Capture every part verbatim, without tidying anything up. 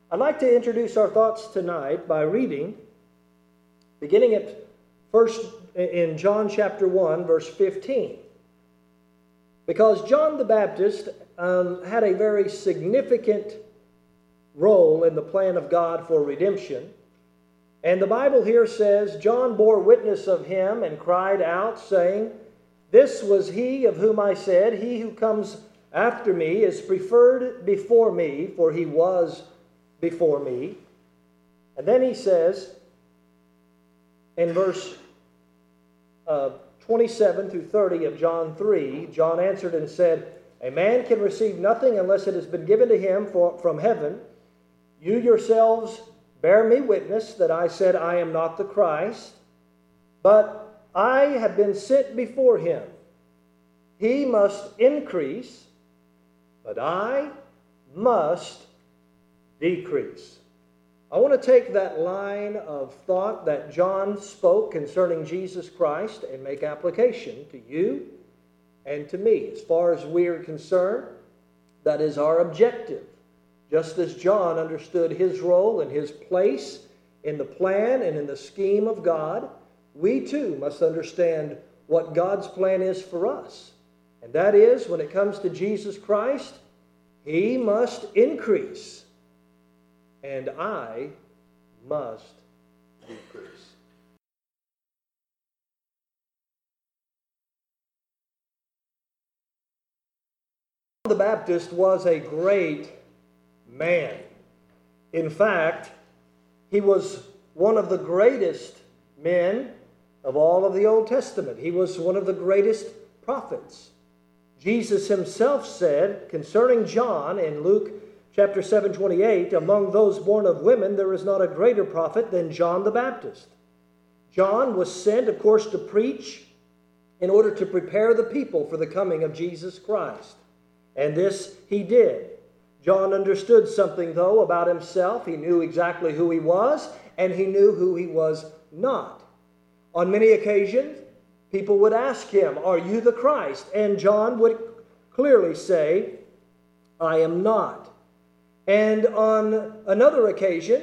I'd like to introduce our thoughts tonight by reading, beginning at first in John chapter one, verse fifteen. Because John the Baptist um, had a very significant role in the plan of God for redemption. And the Bible here says, John bore witness of him and cried out, saying, "This was he of whom I said, He who comes after me is preferred before me, for he was before me." And then he says in verse uh, twenty-seven through thirty of John three, John answered and said, "A man can receive nothing unless it has been given to him for, from heaven. You yourselves bear me witness that I said I am not the Christ, but I have been sent before him. He must increase, but I must decrease." I want to take that line of thought that John spoke concerning Jesus Christ and make application to you and to me. As far as we are concerned, that is our objective. Just as John understood his role and his place in the plan and in the scheme of God, we too must understand what God's plan is for us. And that is, when it comes to Jesus Christ, He must increase, and I must decrease. John the Baptist was a great man. In fact, he was one of the greatest men of all of the Old Testament. He was one of the greatest prophets. Jesus himself said concerning John in Luke chapter seven twenty-eight, "Among those born of women there is not a greater prophet than John the Baptist." John was sent, of course, to preach in order to prepare the people for the coming of Jesus Christ. And this he did. John understood something, though, about himself. He knew exactly who he was, and he knew who he was not. On many occasions, people would ask him, "Are you the Christ?" And John would clearly say, "I am not." And on another occasion,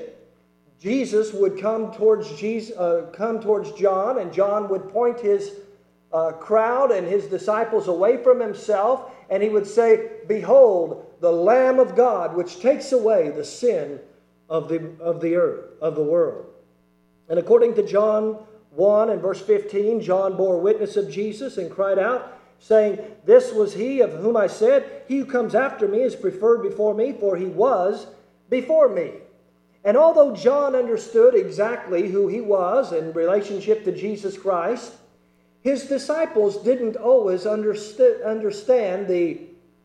Jesus would come towards Jesus, uh, come towards John, and John would point his uh, crowd and his disciples away from himself, and he would say, "Behold, the Lamb of God, which takes away the sin of the of the earth, of the world." And according to John one and verse fifteen, John bore witness of Jesus and cried out, saying, "This was he of whom I said, He who comes after me is preferred before me, for he was before me." And although John understood exactly who he was in relationship to Jesus Christ, his disciples didn't always underst- understand the,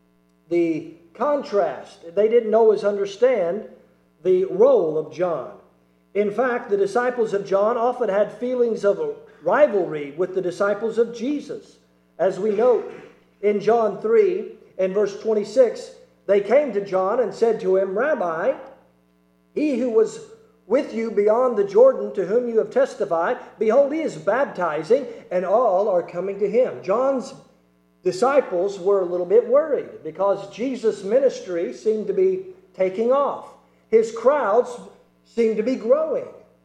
the contrast. They didn't always understand the role of John. In fact, the disciples of John often had feelings of rivalry with the disciples of Jesus. As we note in John three and verse twenty-six, they came to John and said to him, "Rabbi, he who was with you beyond the Jordan, to whom you have testified, behold, he is baptizing, and all are coming to him." John's disciples were a little bit worried because Jesus' ministry seemed to be taking off. His crowds seemed to be growing.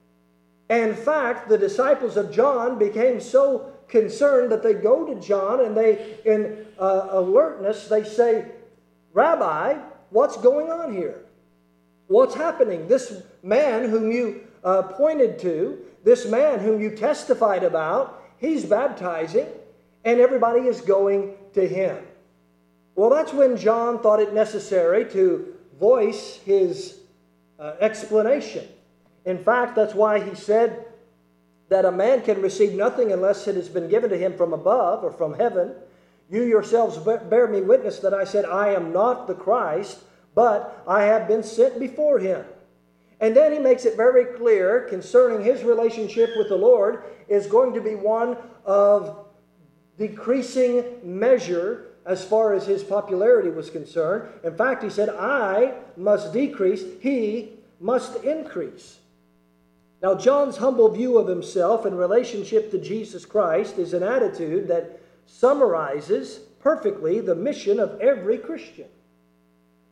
In fact, the disciples of John became so concerned that they go to John and they, in uh, alertness, they say, "Rabbi, what's going on here? What's happening? This man whom you uh, pointed to, this man whom you testified about, he's baptizing, and everybody is going to him." Well, that's when John thought it necessary to voice his uh, explanation. In fact, that's why he said that a man can receive nothing unless it has been given to him from above or from heaven. "You yourselves bear me witness that I said I am not the Christ, but I have been sent before him." And then he makes it very clear concerning his relationship with the Lord is going to be one of decreasing measure as far as his popularity was concerned. In fact, he said, "I must decrease, he must increase." Now, John's humble view of himself in relationship to Jesus Christ is an attitude that summarizes perfectly the mission of every Christian.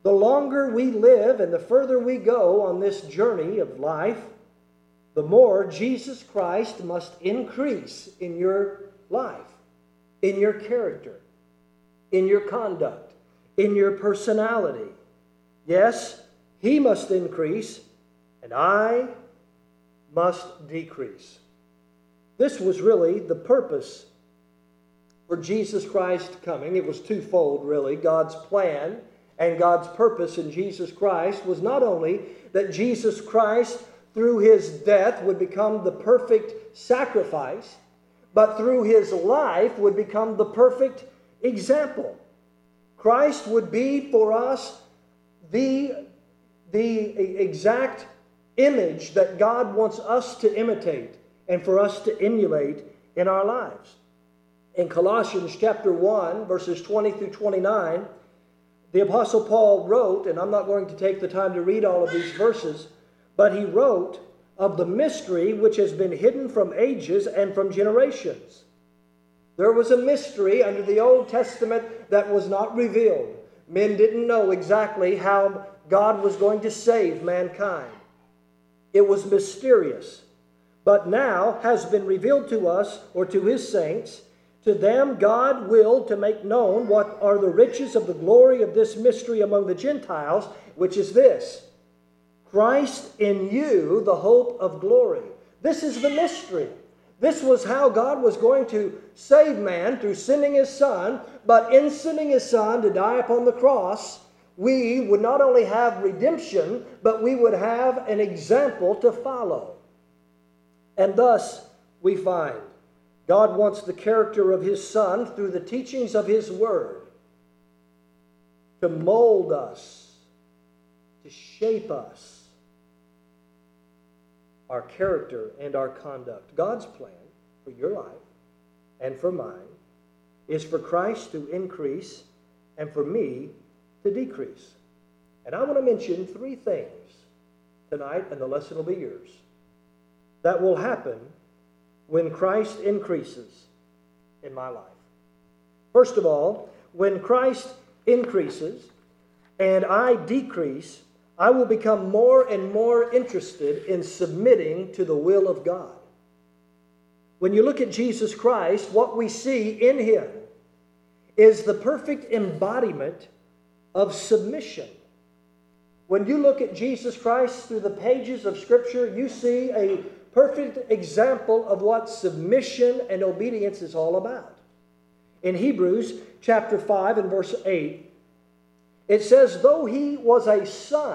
The longer we live and the further we go on this journey of life, the more Jesus Christ must increase in your life, in your character, in your conduct, in your personality. Yes, He must increase, and I must decrease. This was really the purpose for Jesus Christ coming. It was twofold, really. God's plan and God's purpose in Jesus Christ was not only that Jesus Christ, through His death, would become the perfect sacrifice, but through His life would become the perfect example. Christ would be for us the, the exact image that God wants us to imitate and for us to emulate in our lives. In Colossians chapter one, verses twenty through twenty-nine, the Apostle Paul wrote, and I'm not going to take the time to read all of these verses, but he wrote of the mystery which has been hidden from ages and from generations. There was a mystery under the Old Testament that was not revealed. Men didn't know exactly how God was going to save mankind. It was mysterious, but now has been revealed to us, or to His saints. To them God willed to make known what are the riches of the glory of this mystery among the Gentiles, which is this: Christ in you, the hope of glory. This is the mystery. This was how God was going to save man through sending His Son, but in sending His Son to die upon the cross, we would not only have redemption, but we would have an example to follow. And thus we find God wants the character of His Son through the teachings of His Word to mold us, to shape us, our character and our conduct. God's plan for your life and for mine is for Christ to increase and for me to decrease. And I want to mention three things tonight, and the lesson will be yours, that will happen when Christ increases in my life. First of all, when Christ increases and I decrease, I will become more and more interested in submitting to the will of God. When you look at Jesus Christ, what we see in Him is the perfect embodiment of submission. When you look at Jesus Christ through the pages of Scripture, you see a perfect example of what submission and obedience is all about. In Hebrews chapter five and verse eight, it says, though He was a son,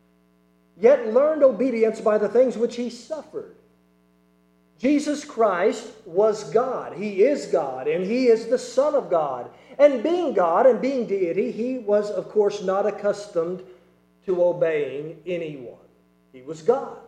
yet learned obedience by the things which He suffered. Jesus Christ was God. He is God, and He is the Son of God. And being God and being deity, He was, of course, not accustomed to obeying anyone. He was God.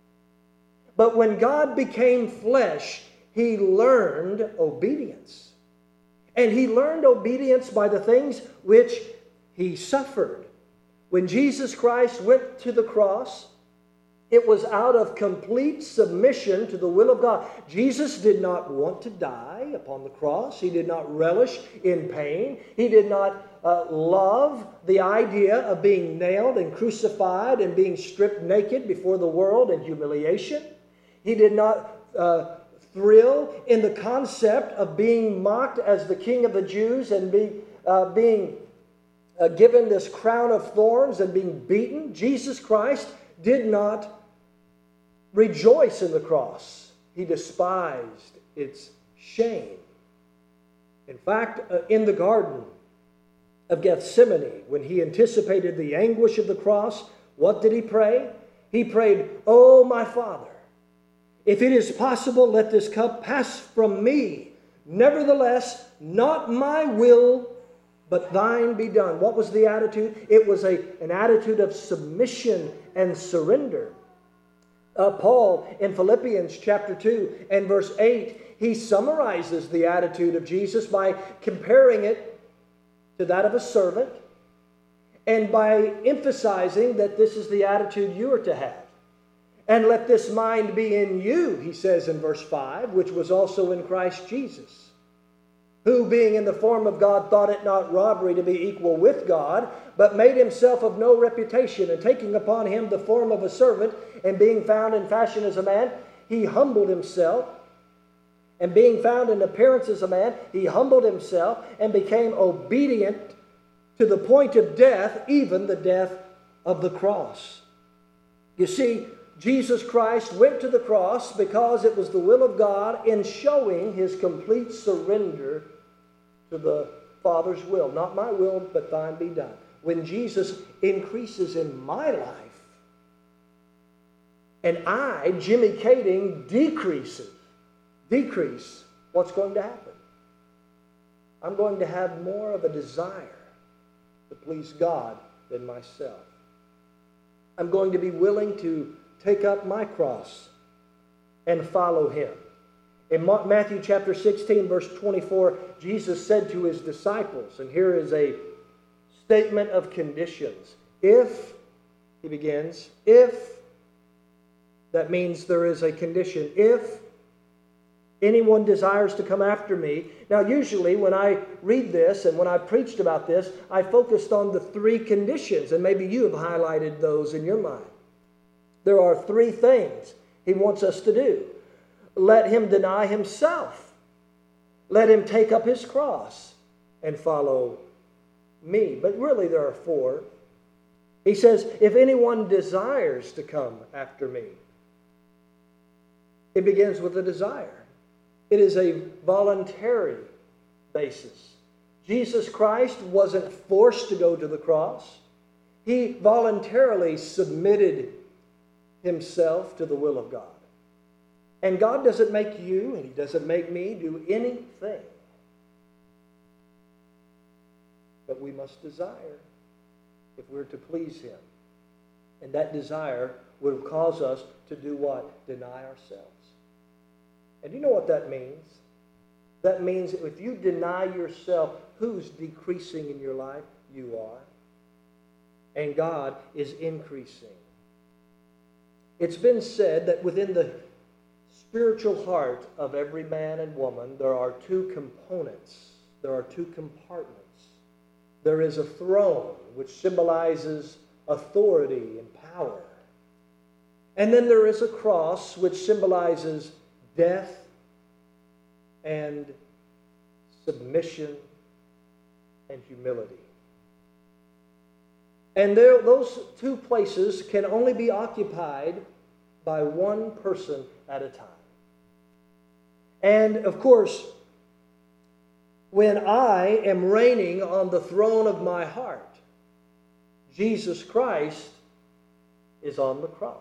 But when God became flesh, He learned obedience. And He learned obedience by the things which He suffered. When Jesus Christ went to the cross, it was out of complete submission to the will of God. Jesus did not want to die upon the cross. He did not relish in pain. He did not uh, love the idea of being nailed and crucified and being stripped naked before the world in humiliation. He did not uh, thrill in the concept of being mocked as the King of the Jews and be, uh, being uh, given this crown of thorns and being beaten. Jesus Christ did not rejoice in the cross. He despised its shame. In fact, uh, in the Garden of Gethsemane, when He anticipated the anguish of the cross, what did He pray? He prayed, "Oh, my Father, if it is possible, let this cup pass from me. Nevertheless, not my will, but Thine be done." What was the attitude? It was a, an attitude of submission and surrender. Uh, Paul, in Philippians chapter two and verse eight, he summarizes the attitude of Jesus by comparing it to that of a servant and by emphasizing that this is the attitude you are to have. And let this mind be in you, he says in verse five, which was also in Christ Jesus. who being in the form of God thought it not robbery to be equal with God, but made himself of no reputation, and taking upon him the form of a servant, and being found in fashion as a man, he humbled himself. And being found in appearance as a man, he humbled himself and became obedient to the point of death, even the death of the cross. You see, Jesus Christ went to the cross because it was the will of God in showing his complete surrender to the Father's will. Not my will, but thine be done. When Jesus increases in my life, and I, Jimmy Kading, decreases, decrease, what's going to happen? I'm going to have more of a desire to please God than myself. I'm going to be willing to take up my cross and follow him. In Matthew chapter sixteen, verse twenty-four, Jesus said to his disciples, and here is a statement of conditions. If, he begins, if, that means there is a condition. If anyone desires to come after me. Now, usually when I read this and when I preached about this, I focused on the three conditions, and maybe you have highlighted those in your mind. There are three things he wants us to do. Let him deny himself. Let him take up his cross and follow me. But really there are four. He says, if anyone desires to come after me. It begins with a desire. It is a voluntary basis. Jesus Christ wasn't forced to go to the cross. He voluntarily submitted himself to the will of God. And God doesn't make you, and he doesn't make me do anything. But we must desire if we're to please him. And that desire will cause us to do what? Deny ourselves. And do you know what that means? That means if you deny yourself, who's decreasing in your life? You are. And God is increasing. It's been said that within the spiritual heart of every man and woman, there are two components. There are two compartments. There is a throne, which symbolizes authority and power. And then there is a cross, which symbolizes death and submission and humility. And there, those two places can only be occupied by one person at a time. And of course, when I am reigning on the throne of my heart, Jesus Christ is on the cross.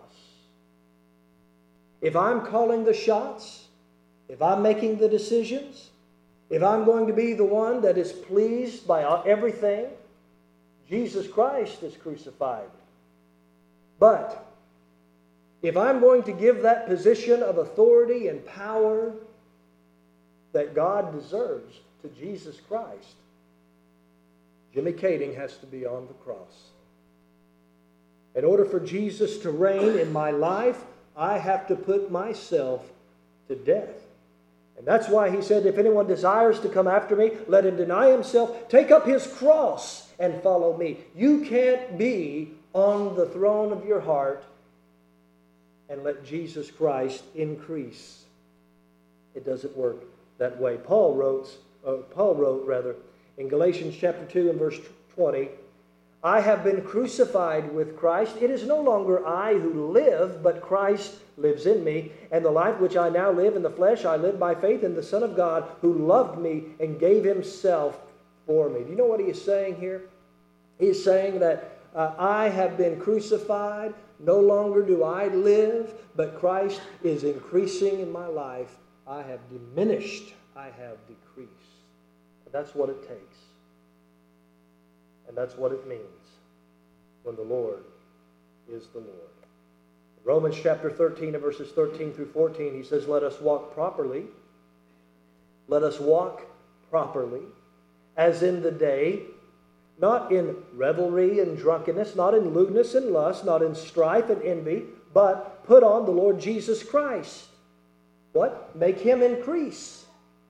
If I'm calling the shots, if I'm making the decisions, if I'm going to be the one that is pleased by everything, Jesus Christ is crucified. But if I'm going to give that position of authority and power that God deserves to Jesus Christ, Jimmy Kading has to be on the cross. In order for Jesus to reign in my life, I have to put myself to death. And that's why he said, if anyone desires to come after me, let him deny himself, take up his cross, and follow me. You can't be on the throne of your heart and let Jesus Christ increase. It doesn't work that way. Paul wrote, uh, Paul wrote rather, in Galatians chapter two and verse twenty, I have been crucified with Christ. It is no longer I who live, but Christ lives in me. And the life which I now live in the flesh, I live by faith in the Son of God, who loved me and gave himself for me. Do you know what he is saying here? He is saying that uh, I have been crucified. No longer do I live, but Christ is increasing in my life. I have diminished. I have decreased. That's what it takes. And that's what it means when the Lord is the Lord. Romans chapter thirteen and verses thirteen through fourteen, he says, let us walk properly. Let us walk properly, as in the day, not in revelry and drunkenness, not in lewdness and lust, not in strife and envy, but put on the Lord Jesus Christ. What? Make him increase,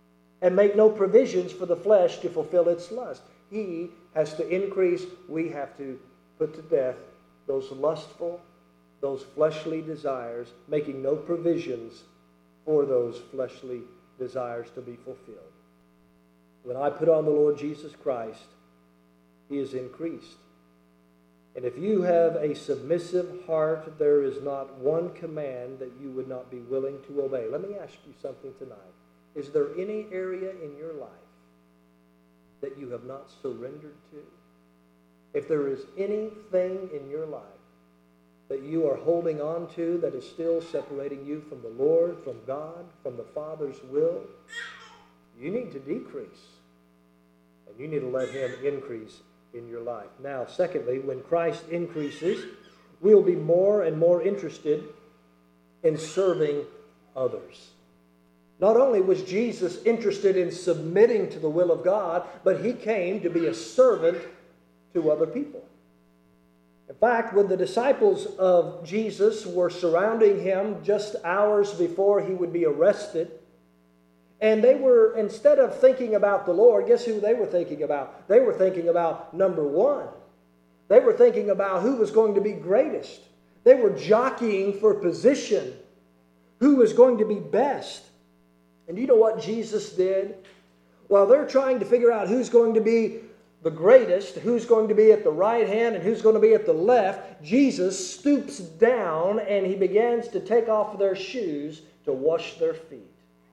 and make no provisions for the flesh to fulfill its lust. He has to increase. We have to put to death those lustful, those fleshly desires, making no provisions for those fleshly desires to be fulfilled. When I put on the Lord Jesus Christ, He is increased. And if you have a submissive heart, there is not one command that you would not be willing to obey. Let me ask you something tonight. Is there any area in your life that you have not surrendered to? If there is anything in your life that you are holding on to that is still separating you from the Lord, from God, from the Father's will, you need to decrease. And you need to let Him increase in your life. Now, secondly, when Christ increases, we'll be more and more interested in serving others. Not only was Jesus interested in submitting to the will of God, but He came to be a servant to other people. In fact, when the disciples of Jesus were surrounding Him just hours before He would be arrested, and they were, instead of thinking about the Lord, guess who they were thinking about? They were thinking about number one. They were thinking about who was going to be greatest. They were jockeying for position. Who was going to be best? And you know what Jesus did? While they're trying to figure out who's going to be the greatest, who's going to be at the right hand and who's going to be at the left, Jesus stoops down and He begins to take off their shoes to wash their feet.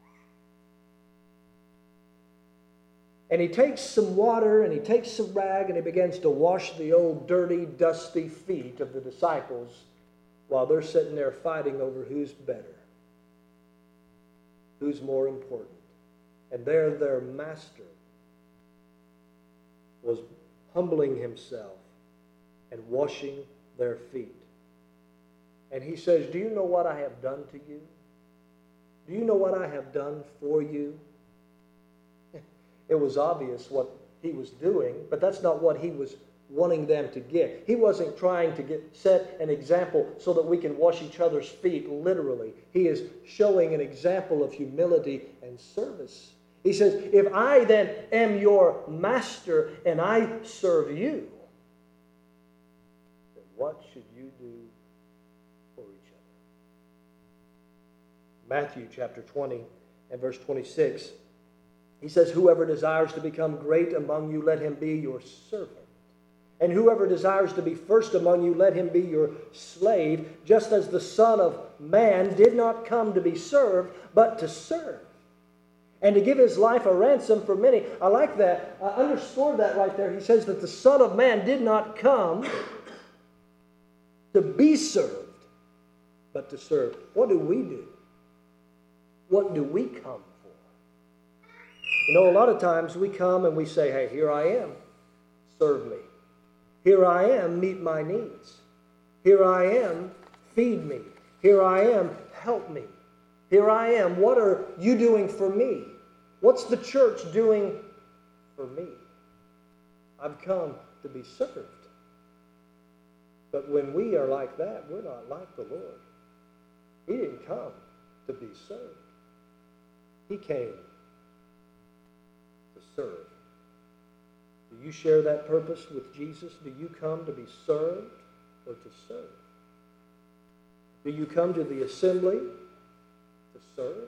And He takes some water and He takes some rag and He begins to wash the old dirty, dusty feet of the disciples while they're sitting there fighting over who's better, who's more important. And there their master was humbling Himself and washing their feet. And He says, do you know what I have done to you? Do you know what I have done for you? It was obvious what He was doing, but that's not what He was wanting them to get. He wasn't trying to get set an example so that we can wash each other's feet literally. He is showing an example of humility and service. He says, if I then am your master and I serve you, then what should you do for each other? Matthew chapter twenty and verse twenty-six. He says, whoever desires to become great among you, let him be your servant. And whoever desires to be first among you, let him be your slave, just as the Son of Man did not come to be served, but to serve, and to give His life a ransom for many. I like that. I underscored that right there. He says that the Son of Man did not come to be served, but to serve. What do we do? What do we come? You know, a lot of times we come and we say, hey, here I am, serve me. Here I am, meet my needs. Here I am, feed me. Here I am, help me. Here I am, what are you doing for me? What's the church doing for me? I've come to be served. But when we are like that, we're not like the Lord. He didn't come to be served. He came serve. Do you share that purpose with Jesus? Do you come to be served or to serve? Do you come to the assembly to serve?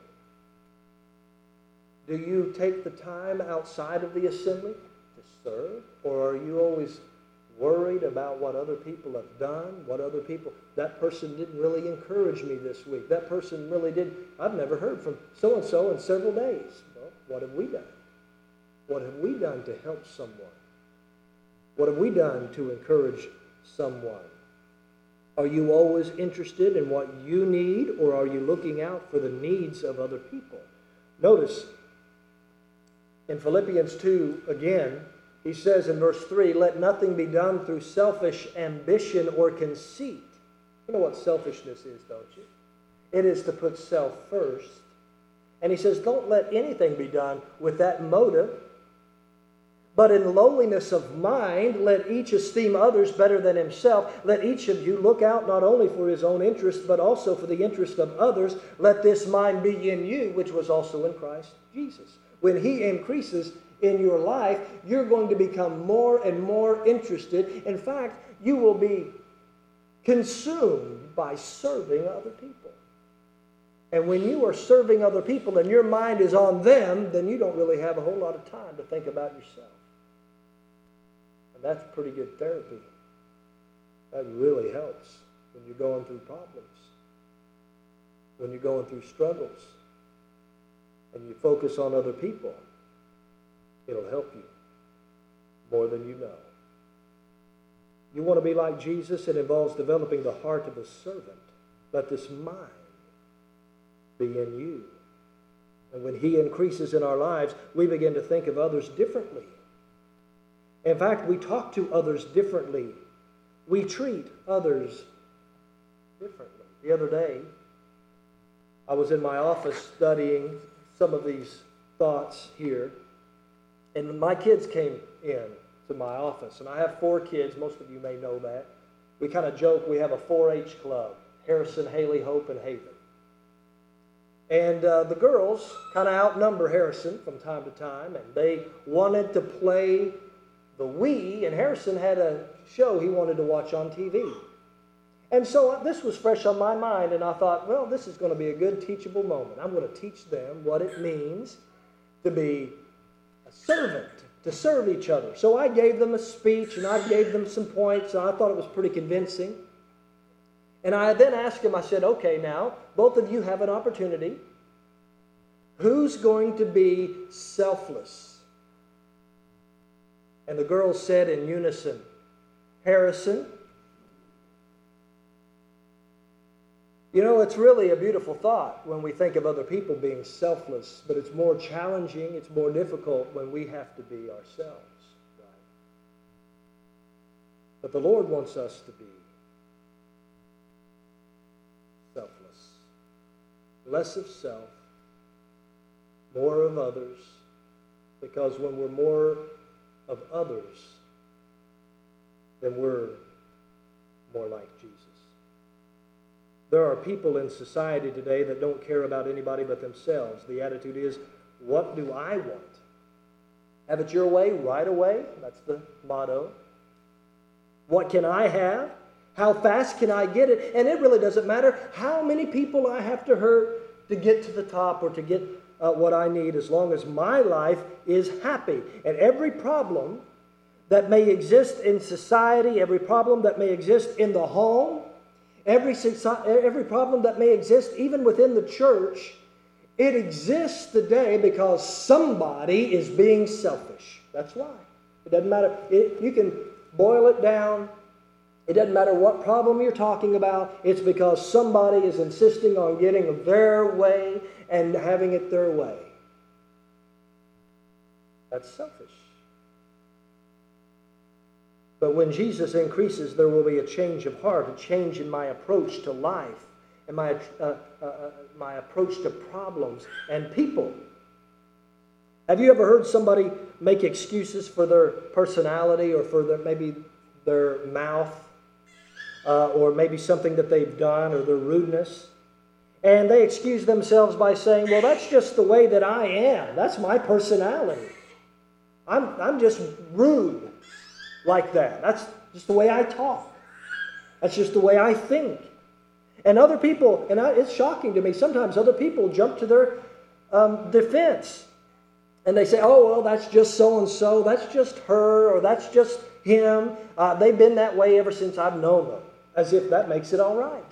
Do you take the time outside of the assembly to serve? Or are you always worried about what other people have done, what other people, that person didn't really encourage me this week. That person really did. I've never heard from so-and-so in several days. Well, what have we done? What have we done to help someone? What have we done to encourage someone? Are you always interested in what you need, or are you looking out for the needs of other people? Notice in Philippians two, again, he says in verse three, let nothing be done through selfish ambition or conceit. You know what selfishness is, don't you? It is to put self first. And he says, don't let anything be done with that motive. But in lowliness of mind, let each esteem others better than himself. Let each of you look out not only for his own interest, but also for the interest of others. Let this mind be in you, which was also in Christ Jesus. when He increases in your life, you're going to become more and more interested. In fact, you will be consumed by serving other people. And when you are serving other people and your mind is on them, then you don't really have a whole lot of time to think about yourself. And that's pretty good therapy. That really helps when you're going through problems, when you're going through struggles, and you focus on other people. It'll help you more than you know. You want to be like Jesus? It involves developing the heart of a servant. Let this mind be in you. And when He increases in our lives, we begin to think of others differently. In fact, we talk to others differently. We treat others differently. The other day, I was in my office studying some of these thoughts here, and my kids came in to my office. And I have four kids. Most of you may know that. We kind of joke we have a four H club, Harrison, Haley, Hope, and Haven. And uh, the girls kind of outnumber Harrison from time to time, and they wanted to play the Wii, and Harrison had a show he wanted to watch on T V. And so this was fresh on my mind, and I thought, well, this is going to be a good teachable moment. I'm going to teach them what it means to be a servant, to serve each other. So I gave them a speech, and I gave them some points, and I thought it was pretty convincing. And I then asked them, I said, okay, now, both of you have an opportunity. Who's going to be selfless? And the girls said in unison, Harrison. You know, it's really a beautiful thought when we think of other people being selfless, but it's more challenging, it's more difficult when we have to be ourselves. Right? But the Lord wants us to be selfless. Less of self, more of others, because when we're more of others, then we're more like Jesus. There are people in society today that don't care about anybody but themselves. The attitude is, what do I want? Have it your way, right away. That's the motto. What can I have? How fast can I get it? And it really doesn't matter how many people I have to hurt to get to the top or to get uh, what I need, as long as my life is happy. And every problem that may exist in society, every problem that may exist in the home, every, every problem that may exist even within the church, it exists today because somebody is being selfish. That's why. It doesn't matter. It, you can boil it down. It doesn't matter what problem you're talking about. It's because somebody is insisting on getting their way and having it their way. That's selfish. But when Jesus increases, there will be a change of heart, a change in my approach to life, and my, uh, uh, my approach to problems and people. Have you ever heard somebody make excuses for their personality or for their, maybe their mouth? Uh, or maybe something that they've done, or their rudeness. And they excuse themselves by saying, well, that's just the way that I am. That's my personality. I'm, I'm just rude like that. That's just the way I talk. That's just the way I think. And other people, and I, it's shocking to me, sometimes other people jump to their um, defense. And they say, oh, well, that's just so-and-so. That's just her, or that's just him. Uh, they've been that way ever since I've known them. As if that makes it all right.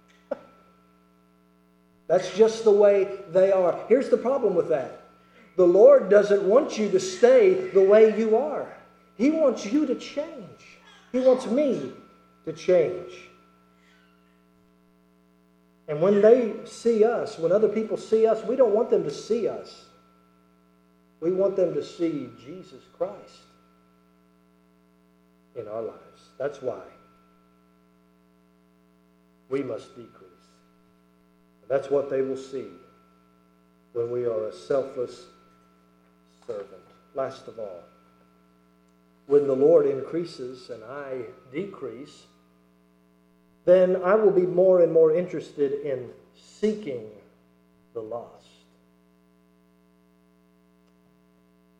That's just the way they are. Here's the problem with that. The Lord doesn't want you to stay the way you are. He wants you to change. He wants me to change. And when they see us, when other people see us, we don't want them to see us. We want them to see Jesus Christ in our lives. That's why we must decrease. That's what they will see when we are a selfless servant. Last of all, when the Lord increases and I decrease, then I will be more and more interested in seeking the lost.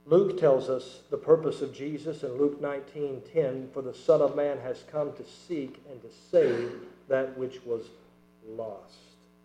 Luke tells us the purpose of Jesus in Luke nineteen ten, for the Son of Man has come to seek and to save that which was lost.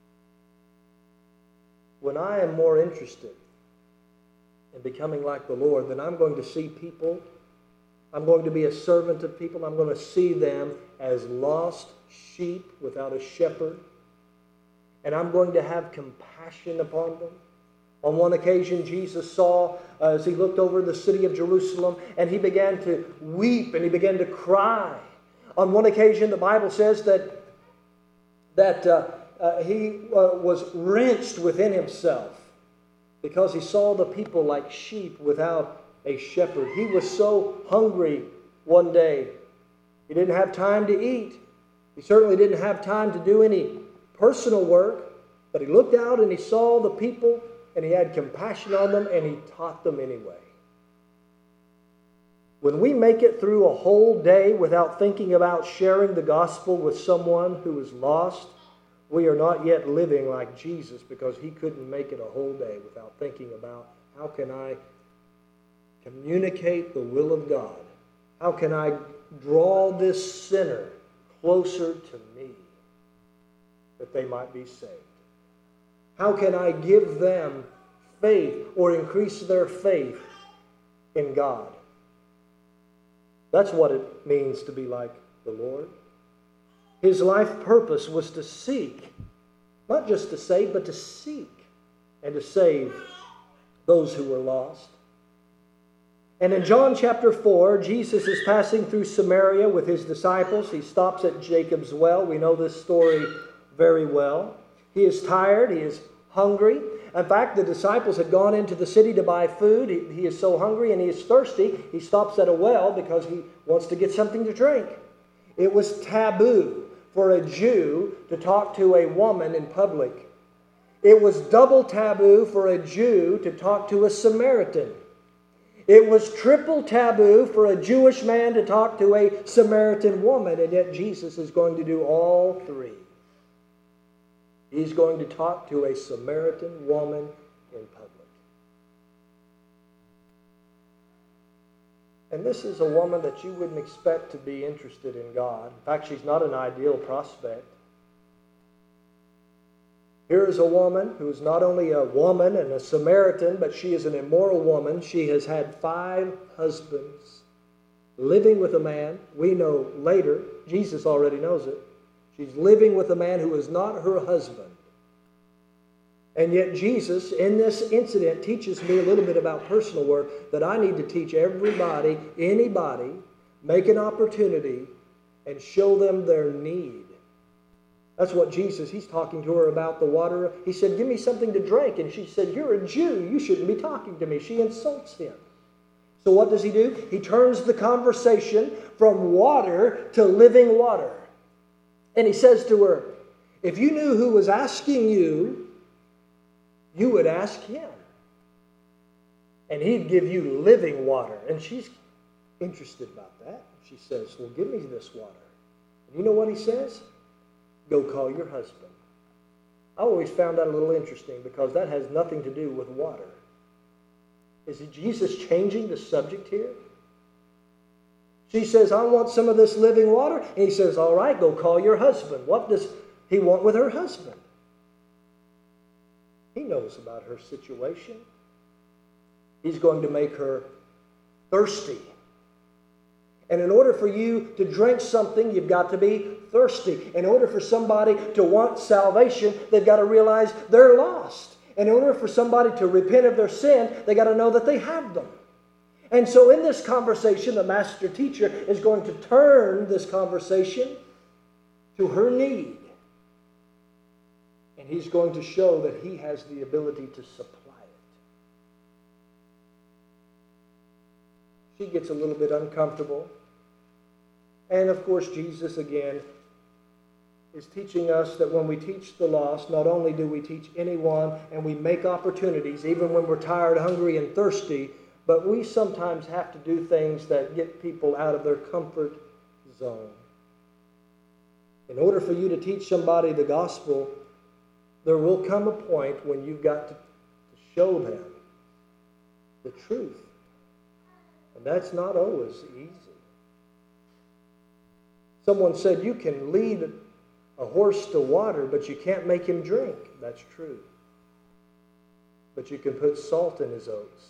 When I am more interested in becoming like the Lord, then I'm going to see people, I'm going to be a servant of people, I'm going to see them as lost sheep without a shepherd, and I'm going to have compassion upon them. On one occasion, Jesus saw, uh, as he looked over the city of Jerusalem, and he began to weep and he began to cry. On one occasion, the Bible says that, that uh, uh, he uh, was wrenched within himself because he saw the people like sheep without a shepherd. He was so hungry one day. He didn't have time to eat. He certainly didn't have time to do any personal work, but he looked out and he saw the people and he had compassion on them and he taught them anyway. When we make it through a whole day without thinking about sharing the gospel with someone who is lost, we are not yet living like Jesus, because he couldn't make it a whole day without thinking about, how can I communicate the will of God? How can I draw this sinner closer to me that they might be saved? How can I give them faith or increase their faith in God? That's what it means to be like the Lord. His life purpose was to seek, not just to save, but to seek and to save those who were lost. And in John chapter four, Jesus is passing through Samaria with his disciples. He stops at Jacob's well. We know this story very well. He is tired. He is hungry. In fact, the disciples had gone into the city to buy food. He, he is so hungry and he is thirsty. He stops at a well because he wants to get something to drink. It was taboo for a Jew to talk to a woman in public. It was double taboo for a Jew to talk to a Samaritan. It was triple taboo for a Jewish man to talk to a Samaritan woman, and yet Jesus is going to do all three. He's going to talk to a Samaritan woman in public. And this is a woman that you wouldn't expect to be interested in God. In fact, she's not an ideal prospect. Here is a woman who is not only a woman and a Samaritan, but she is an immoral woman. She has had five husbands, living with a man. We know later, Jesus already knows it. She's living with a man who is not her husband. And yet Jesus, in this incident, teaches me a little bit about personal work that I need to teach everybody, anybody, make an opportunity and show them their need. That's what Jesus, he's talking to her about the water. He said, give me something to drink. And she said, you're a Jew. You shouldn't be talking to me. She insults him. So what does he do? He turns the conversation from water to living water. And he says to her, if you knew who was asking you, you would ask him. And he'd give you living water. And she's interested about that. She says, well, give me this water. And you know what he says? Go call your husband. I always found that a little interesting because that has nothing to do with water. Is Jesus changing the subject here? She says, I want some of this living water. And he says, all right, go call your husband. What does he want with her husband? He knows about her situation. He's going to make her thirsty. And in order for you to drink something, you've got to be thirsty. In order for somebody to want salvation, they've got to realize they're lost. And in order for somebody to repent of their sin, they've got to know that they have them. And so in this conversation, the master teacher is going to turn this conversation to her need. And he's going to show that he has the ability to supply it. She gets a little bit uncomfortable. And of course, Jesus again is teaching us that when we teach the lost, not only do we teach anyone and we make opportunities, even when we're tired, hungry, and thirsty, but we sometimes have to do things that get people out of their comfort zone. In order for you to teach somebody the gospel, there will come a point when you've got to, to show them the truth And that's not always easy. Someone said you can lead a horse to water, but you can't make him drink. That's true. But you can put salt in his oats.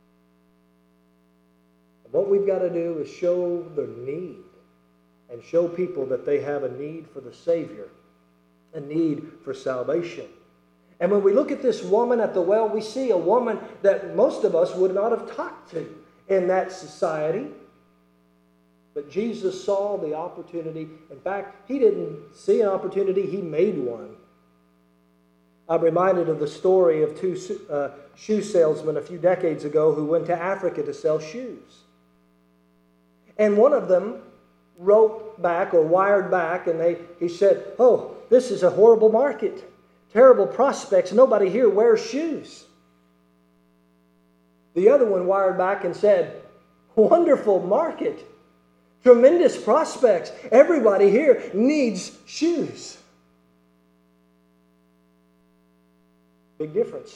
And what we've got to do is show the need and show people that they have a need for the Savior, a need for salvation. And when we look at this woman at the well, we see a woman that most of us would not have talked to in that society. But Jesus saw the opportunity. In fact, he didn't see an opportunity, he made one. I'm reminded of the story of two uh, shoe salesmen a few decades ago who went to Africa to sell shoes. And one of them wrote back or wired back, and they he said, "Oh, this is a horrible market. Terrible prospects. Nobody here wears shoes." The other one wired back and said, "Wonderful market. Tremendous prospects. Everybody here needs shoes." Big difference.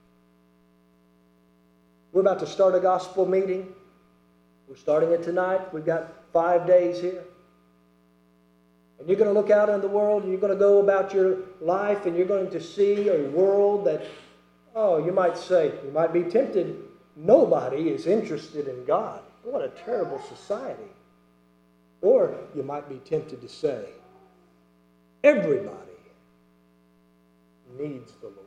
We're about to start a gospel meeting. We're starting it tonight. We've got five days here. And you're going to look out in the world and you're going to go about your life and you're going to see a world that, oh, you might say, you might be tempted. Nobody is interested in God. What a terrible society. Or you might be tempted to say, everybody needs the Lord.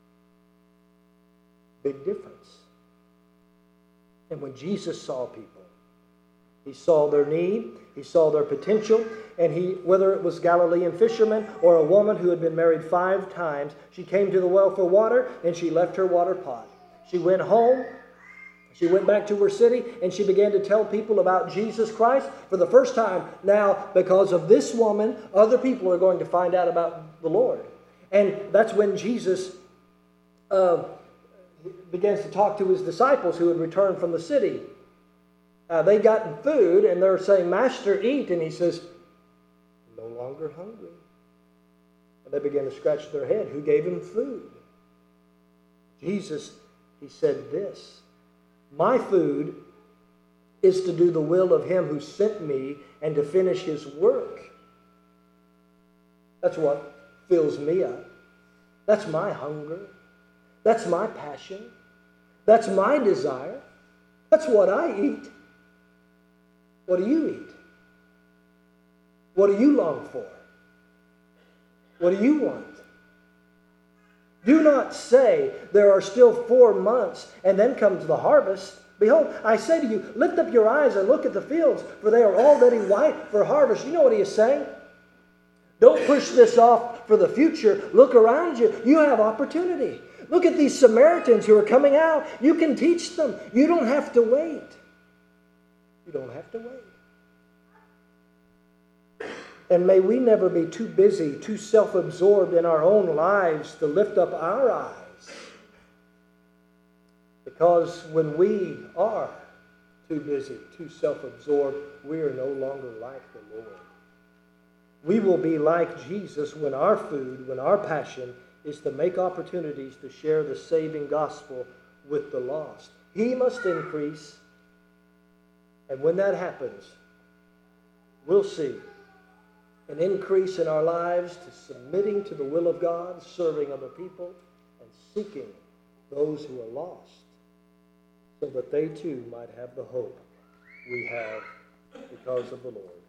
Big difference. And when Jesus saw people, he saw their need, he saw their potential, and he, whether it was Galilean fishermen or a woman who had been married five times, she came to the well for water and she left her water pot. She went home. She went back to her city and she began to tell people about Jesus Christ for the first time. Now, because of this woman, other people are going to find out about the Lord. And that's when Jesus uh, begins to talk to his disciples who had returned from the city. Uh, they gotten food and they're saying, "Master, eat." And he says, "No longer hungry." And they began to scratch their head. Who gave him food? Jesus, he said this, "My food is to do the will of him who sent me and to finish his work." That's what fills me up. That's my hunger. That's my passion. That's my desire. That's what I eat. What do you eat? What do you long for? What do you want? Do not say, "There are still four months, and then comes the harvest." Behold, I say to you, lift up your eyes and look at the fields, for they are already white for harvest. You know what he is saying? Don't push this off for the future. Look around you. You have opportunity. Look at these Samaritans who are coming out. You can teach them. You don't have to wait. You don't have to wait. And may we never be too busy, too self-absorbed in our own lives to lift up our eyes. Because when we are too busy, too self-absorbed, we are no longer like the Lord. We will be like Jesus when our food, when our passion is to make opportunities to share the saving gospel with the lost. He must increase. And when that happens, we'll see an increase in our lives to submitting to the will of God, serving other people, and seeking those who are lost, so that they too might have the hope we have because of the Lord.